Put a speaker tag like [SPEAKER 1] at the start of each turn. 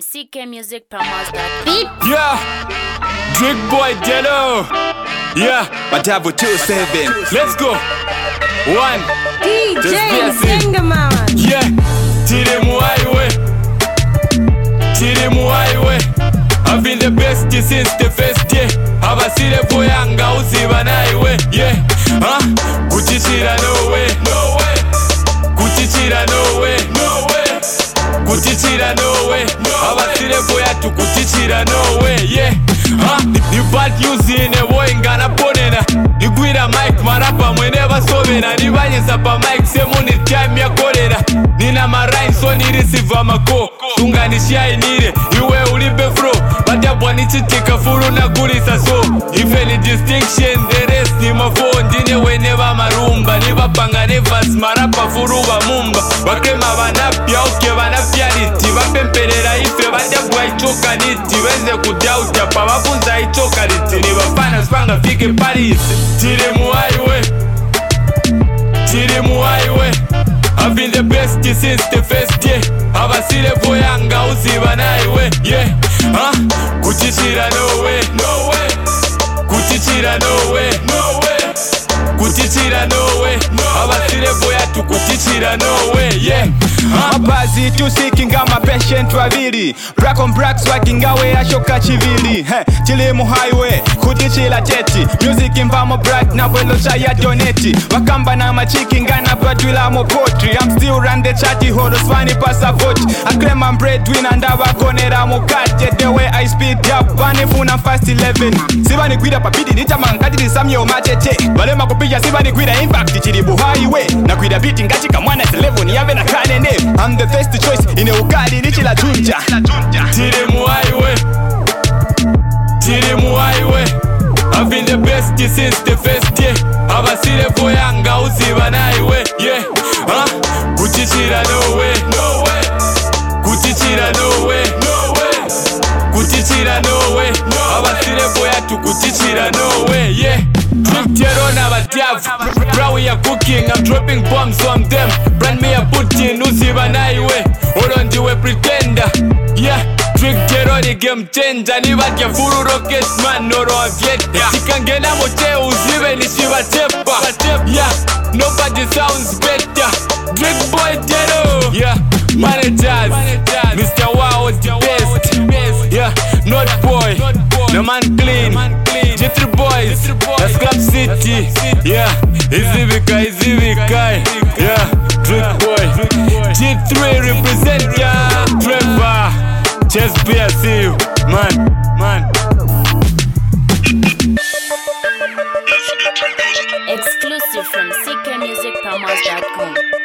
[SPEAKER 1] ckmusicpromos.com.
[SPEAKER 2] Yeah, Drake Boy Jello. Yeah,
[SPEAKER 3] Matavo 27.
[SPEAKER 2] let's go. One,
[SPEAKER 4] DJ
[SPEAKER 2] Just be a
[SPEAKER 4] Singaman.
[SPEAKER 2] yeah. Chirimu highway. I've been the best since the first day. Abasire voyanga uziba naiwe. Yeah, kuchichira no way. Kuchichira no way. Kuchichira no way. Abasire voya tu kuchichira no way. Yeah, ni bad news in a boy ngana ponena. Nigwira mic marapa mwene basobera. Nibanyesa pa mic semu ni time ya kolera. Nina marain so ni receive amako. Tunganishia inire iwe ulipe fro. Badabwa nichitika furu na gulisa so. If any distinction the rest ni mafo. Ndine weneva marumba. Niva panga nevas marapa furu wa mumba. Bakema vanapia uke vanapia niti. Vapemperera ife badabwa ichoka niti. Weze kudauja pa vafunza ichoka niti. Nivafana spanga fike Paris. Chirimu highway. I've been the best since the first day. Abasire voyanga uziba naiwe. Yeah, kuchichira no way. Kuchichira no way. Kuchichira no way. Abasire voya tu kuchichira no way. Yeah,
[SPEAKER 3] Mabazi tusikinga mapatient wavili. Black on black swakingawe ashoka chivili. Chilimu highway kuchichira cheti. Music impamo black na bwelo chaya doneti. Wakamba na machiki ngana batwila mo potri. I'm still run the chatty hodos funny pasa vote. I claim I'm breadwinner ndaba konera mo kate. The way I speed up bani funa fast 11. Siba ni kwida papidi nita mangati nisamye machete. Balema kupija siba ni kwida impact chilibu highway. Na kwida beating katika mwana 11 yave na kane name. I'm the first choice in a ukali nichila tunja.
[SPEAKER 2] Chirimu highway. I've been the best since the first day. Abasire voyanga uziba naiwe. Yeah, kuchichira no way. Kuchichira no way. Kuchichira no way. Abasire voya tu kuchichira no way. Yeah, Drip Jero na batiavu. Bro we are cooking, I'm dropping bombs on them. Brand me a Putin uziba naiwe. Olondiwe pretender. Yeah, Drip Jero ni game changer. Nibatya furu rocket man noro avieta. Chikangena mote uzibe nishiba tepa. Yeah, nobody sounds better. Drip Boy Jero. Yeah, managers. Mr. Wow was the best. Yeah, not boy. The man clean. G3 boys. That's Club City. Yeah, easy Vikai. Yeah, Drip Boy. G3 represent ya. Trevor. Chess beer, see you. Man.
[SPEAKER 1] Exclusive from ckmusicpromos.com.